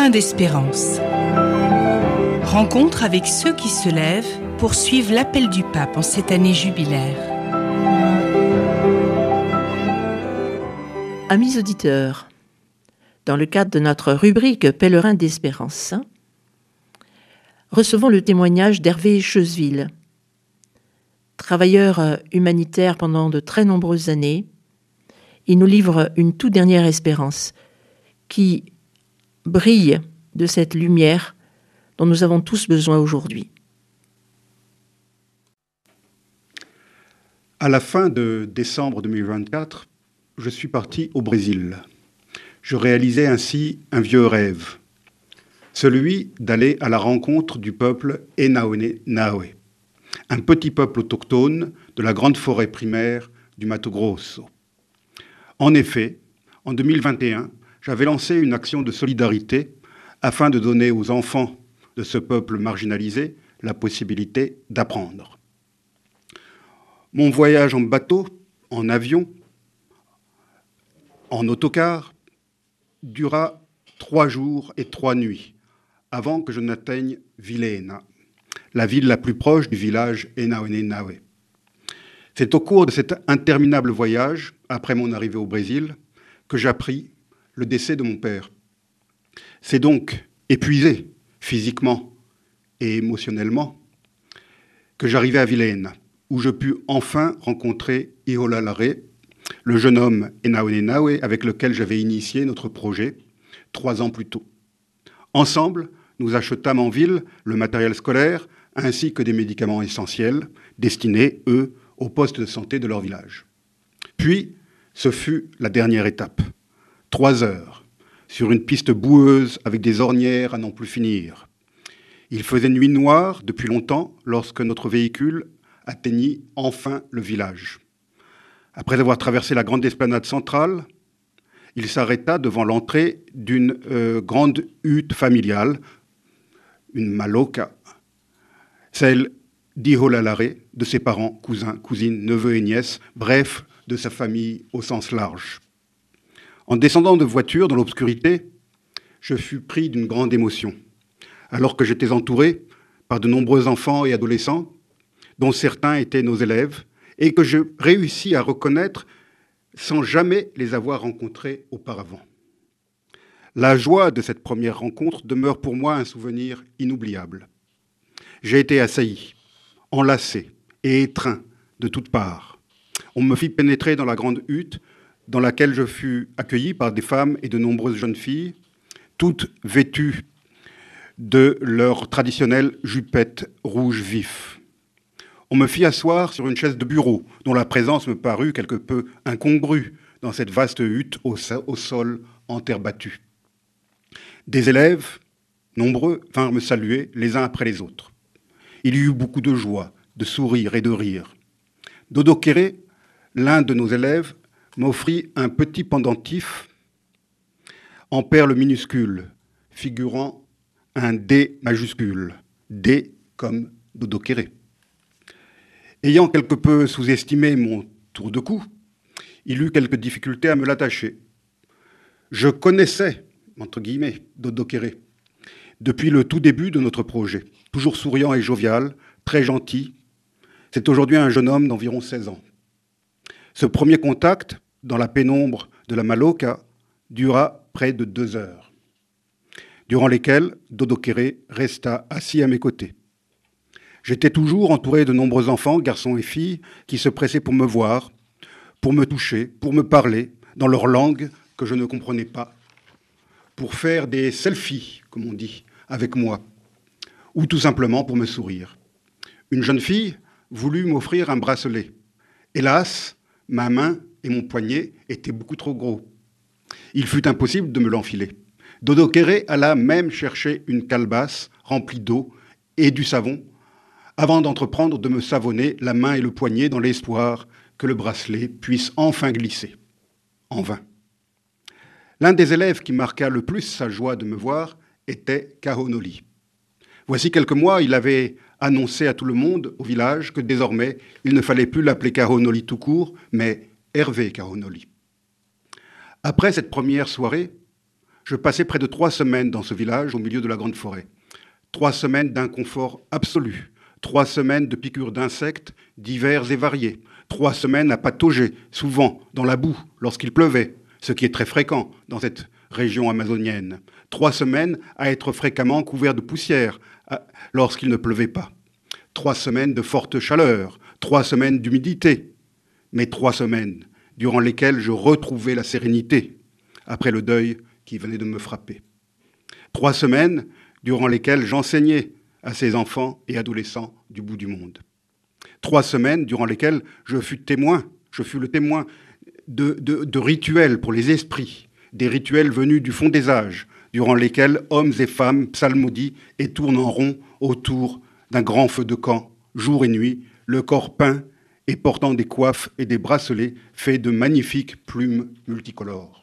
Pèlerin d'espérance. Rencontre avec ceux qui se lèvent pour suivre l'appel du pape en cette année jubilaire. Amis auditeurs, dans le cadre de notre rubrique Pèlerin d'espérance, recevons le témoignage d'Hervé Chezeville. Travailleur humanitaire pendant de très nombreuses années, il nous livre une toute dernière espérance qui brille de cette lumière dont nous avons tous besoin aujourd'hui. À la fin de décembre 2024, je suis parti au Brésil. Je réalisais ainsi un vieux rêve, celui d'aller à la rencontre du peuple Enaoné-Naoé, un petit peuple autochtone de la grande forêt primaire du Mato Grosso. En effet, en 2021, j'avais lancé une action de solidarité afin de donner aux enfants de ce peuple marginalisé la possibilité d'apprendre. Mon voyage en bateau, en avion, en autocar, dura 3 jours et 3 nuits avant que je n'atteigne Vilhena, la ville la plus proche du village Enaoné-Naoé. C'est au cours de cet interminable voyage, après mon arrivée au Brésil, que j'appris le décès de mon père. C'est donc épuisé physiquement et émotionnellement que j'arrivais à Vilhena, où je pus enfin rencontrer Iholalare, le jeune homme Enaoné-Naoé avec lequel j'avais initié notre projet 3 ans plus tôt. Ensemble, nous achetâmes en ville le matériel scolaire ainsi que des médicaments essentiels destinés, eux, aux postes de santé de leur village. Puis, ce fut la dernière étape. 3 heures, sur une piste boueuse avec des ornières à n'en plus finir. Il faisait nuit noire depuis longtemps lorsque notre véhicule atteignit enfin le village. Après avoir traversé la grande esplanade centrale, il s'arrêta devant l'entrée d'une grande hutte familiale, une maloca, celle d'Iholalare, de ses parents, cousins, cousines, neveux et nièces, bref, de sa famille au sens large. En descendant de voiture dans l'obscurité, je fus pris d'une grande émotion, alors que j'étais entouré par de nombreux enfants et adolescents, dont certains étaient nos élèves, et que je réussis à reconnaître sans jamais les avoir rencontrés auparavant. La joie de cette première rencontre demeure pour moi un souvenir inoubliable. J'ai été assailli, enlacé et étreint de toutes parts. On me fit pénétrer dans la grande hutte dans laquelle je fus accueilli par des femmes et de nombreuses jeunes filles, toutes vêtues de leur traditionnelle jupette rouge vif. On me fit asseoir sur une chaise de bureau, dont la présence me parut quelque peu incongrue dans cette vaste hutte au sol en terre battue. Des élèves, nombreux, vinrent me saluer les uns après les autres. Il y eut beaucoup de joie, de sourires et de rires. Dodokere, l'un de nos élèves, m'offrit un petit pendentif en perles minuscules, figurant un D majuscule, D comme Dodokere. Ayant quelque peu sous-estimé mon tour de cou, il eut quelques difficultés à me l'attacher. Je connaissais, entre guillemets, Dodokere, depuis le tout début de notre projet. Toujours souriant et jovial, très gentil, c'est aujourd'hui un jeune homme d'environ 16 ans. Ce premier contact, dans la pénombre de la Maloca, dura près de 2 heures, durant lesquelles Dodokere resta assis à mes côtés. J'étais toujours entouré de nombreux enfants, garçons et filles, qui se pressaient pour me voir, pour me toucher, pour me parler, dans leur langue que je ne comprenais pas, pour faire des selfies, comme on dit, avec moi, ou tout simplement pour me sourire. Une jeune fille voulut m'offrir un bracelet. Hélas, ma main et mon poignet étaient beaucoup trop gros. Il fut impossible de me l'enfiler. Dodokere alla même chercher une calebasse remplie d'eau et du savon avant d'entreprendre de me savonner la main et le poignet dans l'espoir que le bracelet puisse enfin glisser. En vain. L'un des élèves qui marqua le plus sa joie de me voir était Kahonoli. Voici quelques mois, il avait annoncé à tout le monde au village que désormais, il ne fallait plus l'appeler Kahonoli tout court, mais Hervé Kahonoli. Après cette première soirée, Je passais près de 3 semaines dans ce village au milieu de la grande forêt. 3 semaines d'inconfort absolu. 3 semaines de piqûres d'insectes divers et variés. 3 semaines à patauger, souvent dans la boue, lorsqu'il pleuvait, ce qui est très fréquent dans cette région amazonienne. 3 semaines à être fréquemment couvert de poussière lorsqu'il ne pleuvait pas. 3 semaines de forte chaleur. 3 semaines d'humidité. Mais 3 semaines durant lesquelles je retrouvais la sérénité après le deuil qui venait de me frapper. 3 semaines durant lesquelles j'enseignais à ces enfants et adolescents du bout du monde. 3 semaines durant lesquelles je fus le témoin de rituels pour les esprits, des rituels venus du fond des âges, durant lesquels hommes et femmes psalmodient et tournent en rond autour d'un grand feu de camp, jour et nuit, le corps peint et portant des coiffes et des bracelets faits de magnifiques plumes multicolores.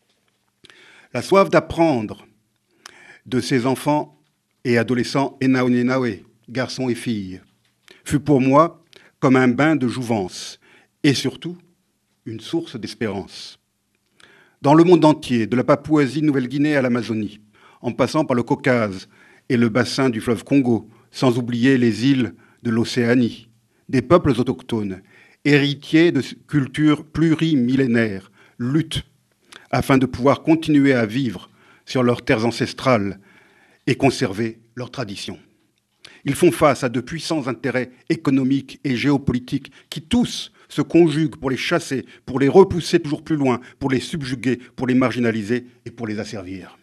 La soif d'apprendre de ces enfants et adolescents Enaonenawe, garçons et filles, fut pour moi comme un bain de jouvence et surtout une source d'espérance. Dans le monde entier, de la Papouasie-Nouvelle-Guinée à l'Amazonie, en passant par le Caucase et le bassin du fleuve Congo, sans oublier les îles de l'Océanie, des peuples autochtones, héritiers de cultures plurimillénaires, luttent afin de pouvoir continuer à vivre sur leurs terres ancestrales et conserver leurs traditions. Ils font face à de puissants intérêts économiques et géopolitiques qui tous se conjuguent pour les chasser, pour les repousser toujours plus loin, pour les subjuguer, pour les marginaliser et pour les asservir.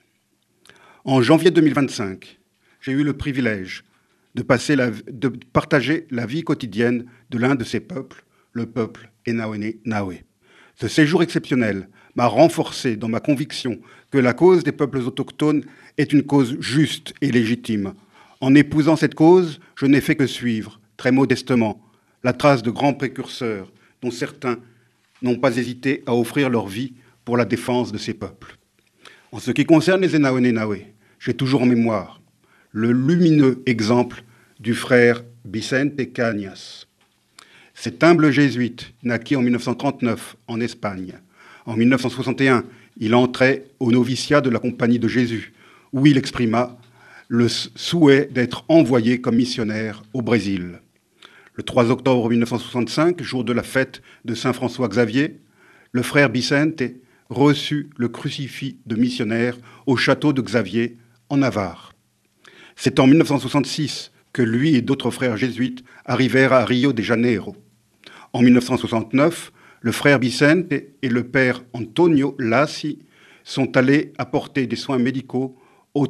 En janvier 2025, j'ai eu le privilège de partager la vie quotidienne de l'un de ces peuples, le peuple Enaonenawe. Ce séjour exceptionnel m'a renforcé dans ma conviction que la cause des peuples autochtones est une cause juste et légitime. En épousant cette cause, je n'ai fait que suivre, très modestement, la trace de grands précurseurs dont certains n'ont pas hésité à offrir leur vie pour la défense de ces peuples. En ce qui concerne les Enaonenawe, j'ai toujours en mémoire le lumineux exemple du frère Vicente Cañas. Cet humble jésuite naquit en 1939 en Espagne. En 1961, il entrait au noviciat de la Compagnie de Jésus, où il exprima le souhait d'être envoyé comme missionnaire au Brésil. Le 3 octobre 1965, jour de la fête de Saint François Xavier, le frère Vicente reçut le crucifix de missionnaire au château de Xavier, en Navarre. C'est en 1966 que lui et d'autres frères jésuites arrivèrent à Rio de Janeiro. En 1969, le frère Vicente et le père Antonio Lassi sont allés apporter des soins médicaux aux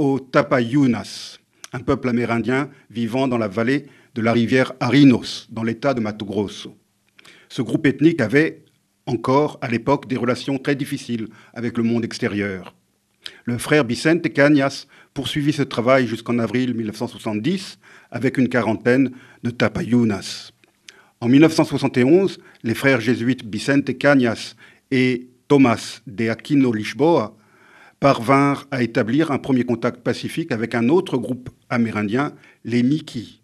Tapayunas, un peuple amérindien vivant dans la vallée de la rivière Arinos, dans l'état de Mato Grosso. Ce groupe ethnique avait encore, à l'époque, des relations très difficiles avec le monde extérieur. Le frère Vicente Cañas poursuivit ce travail jusqu'en avril 1970 avec une quarantaine de Tapayunas. En 1971, les frères jésuites Vicente Cañas et Tomás de Aquino Lisboa parvinrent à établir un premier contact pacifique avec un autre groupe amérindien, les Miki.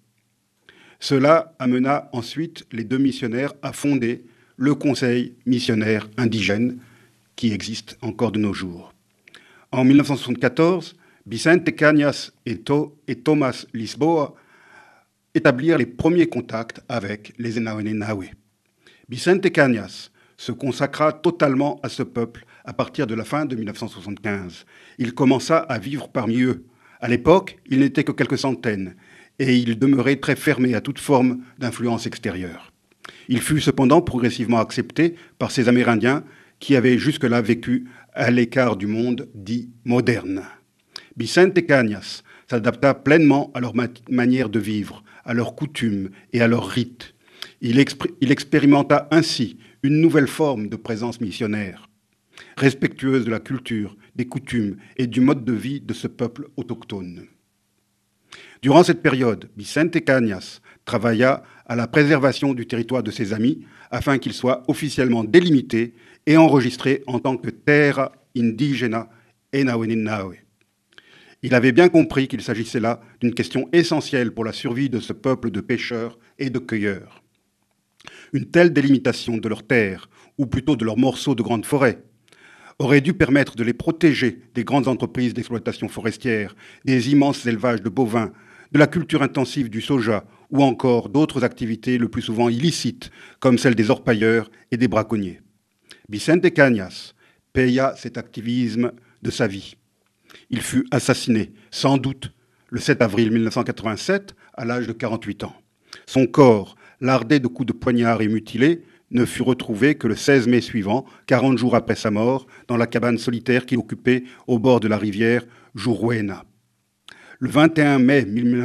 Cela amena ensuite les deux missionnaires à fonder le Conseil missionnaire indigène qui existe encore de nos jours. En 1974, Vicente Cañas et Tomás Lisboa établirent les premiers contacts avec les Enaonenawe. Vicente Cañas se consacra totalement à ce peuple à partir de la fin de 1975. Il commença à vivre parmi eux. À l'époque, il n'était que quelques centaines et il demeurait très fermé à toute forme d'influence extérieure. Il fut cependant progressivement accepté par ces Amérindiens qui avaient jusque-là vécu à l'écart du monde dit moderne. Vicente Cañas s'adapta pleinement à leur manière de vivre, à leurs coutumes et à leurs rites. Il expérimenta ainsi une nouvelle forme de présence missionnaire, respectueuse de la culture, des coutumes et du mode de vie de ce peuple autochtone. Durant cette période, Vicente Cañas travailla à la préservation du territoire de ses amis afin qu'il soit officiellement délimité et enregistré en tant que Terra Indígena Enaonenawe. Il avait bien compris qu'il s'agissait là d'une question essentielle pour la survie de ce peuple de pêcheurs et de cueilleurs. Une telle délimitation de leurs terres, ou plutôt de leurs morceaux de grande forêt, aurait dû permettre de les protéger des grandes entreprises d'exploitation forestière, des immenses élevages de bovins, de la culture intensive du soja ou encore d'autres activités le plus souvent illicites, comme celle des orpailleurs et des braconniers. Vicente Cañas paya cet activisme de sa vie. Il fut assassiné, sans doute, le 7 avril 1987, à l'âge de 48 ans. Son corps, lardé de coups de poignard et mutilé, ne fut retrouvé que le 16 mai suivant, 40 jours après sa mort, dans la cabane solitaire qu'il occupait au bord de la rivière Juruena. Le 21 mai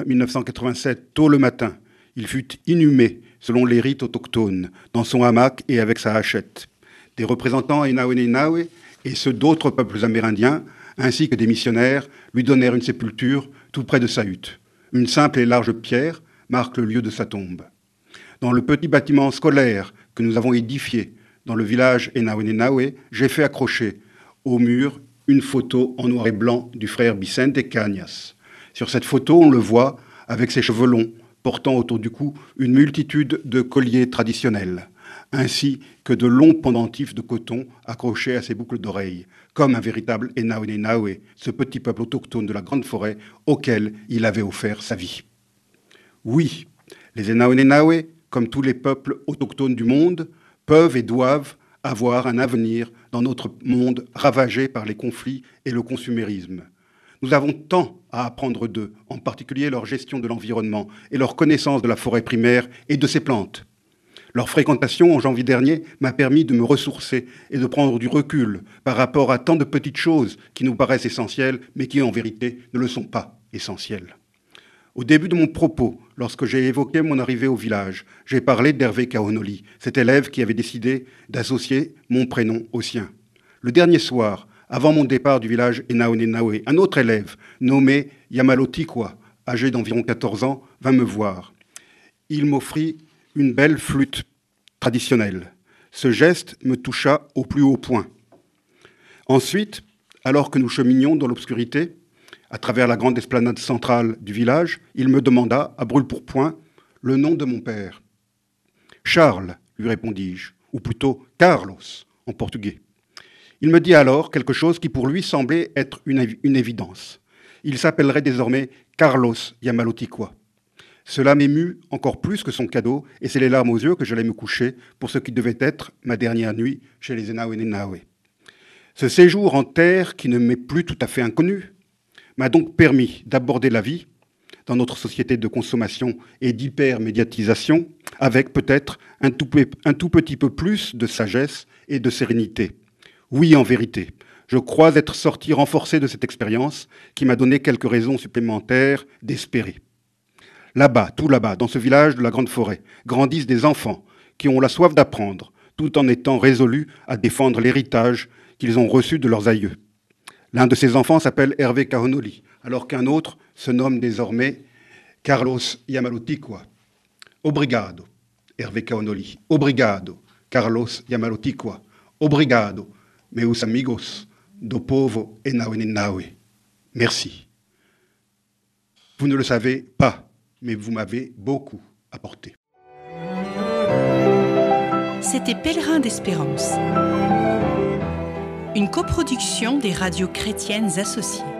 1987, tôt le matin, il fut inhumé, selon les rites autochtones, dans son hamac et avec sa hachette. Des représentants Inahouenénahoué et ceux d'autres peuples amérindiens, ainsi que des missionnaires, lui donnèrent une sépulture tout près de sa hutte. Une simple et large pierre marque le lieu de sa tombe. Dans le petit bâtiment scolaire que nous avons édifié dans le village Inahouenénahoué, j'ai fait accrocher au mur une photo en noir et blanc du frère Vicente Cañas. Sur cette photo, on le voit avec ses cheveux longs, portant autour du cou une multitude de colliers traditionnels, ainsi que de longs pendentifs de coton accrochés à ses boucles d'oreilles, comme un véritable Inahouenénahoué, ce petit peuple autochtone de la Grande Forêt auquel il avait offert sa vie. Oui, les Inahouenénahoué, comme tous les peuples autochtones du monde, peuvent et doivent avoir un avenir dans notre monde ravagé par les conflits et le consumérisme. Nous avons tant à apprendre d'eux, en particulier leur gestion de l'environnement et leur connaissance de la forêt primaire et de ses plantes. Leur fréquentation en janvier dernier m'a permis de me ressourcer et de prendre du recul par rapport à tant de petites choses qui nous paraissent essentielles, mais qui en vérité ne le sont pas essentielles. Au début de mon propos, lorsque j'ai évoqué mon arrivée au village, j'ai parlé d'Hervé Kaonoli, cet élève qui avait décidé d'associer mon prénom au sien. Le dernier soir, avant mon départ du village Inahouenénahoué, un autre élève, nommé Yamalotikwa, âgé d'environ 14 ans, vint me voir. Il m'offrit une belle flûte traditionnelle. Ce geste me toucha au plus haut point. Ensuite, alors que nous cheminions dans l'obscurité, à travers la grande esplanade centrale du village, il me demanda, à brûle-pourpoint, le nom de mon père. « Charles », lui répondis-je, ou plutôt « Carlos » en portugais. Il me dit alors quelque chose qui pour lui semblait être une évidence. Il s'appellerait désormais Carlos Yamalotikwa. Cela m'émut encore plus que son cadeau, et c'est les larmes aux yeux que j'allais me coucher pour ce qui devait être ma dernière nuit chez les Inahouenénahoué. Ce séjour en terre, qui ne m'est plus tout à fait inconnu, m'a donc permis d'aborder la vie dans notre société de consommation et d'hypermédiatisation avec peut-être un tout petit peu plus de sagesse et de sérénité. Oui, en vérité, je crois être sorti renforcé de cette expérience qui m'a donné quelques raisons supplémentaires d'espérer. Là-bas, tout là-bas, dans ce village de la Grande Forêt, grandissent des enfants qui ont la soif d'apprendre, tout en étant résolus à défendre l'héritage qu'ils ont reçu de leurs aïeux. L'un de ces enfants s'appelle Hervé Kaonoli, alors qu'un autre se nomme désormais Carlos Yamalotikwa. Obrigado, Hervé Kaonoli. Obrigado, Carlos Yamalotikwa. Obrigado, meus amigos do povo Inahouenénahoué. Merci. Vous ne le savez pas, mais vous m'avez beaucoup apporté. C'était Pèlerin d'Espérance, une coproduction des radios chrétiennes associées.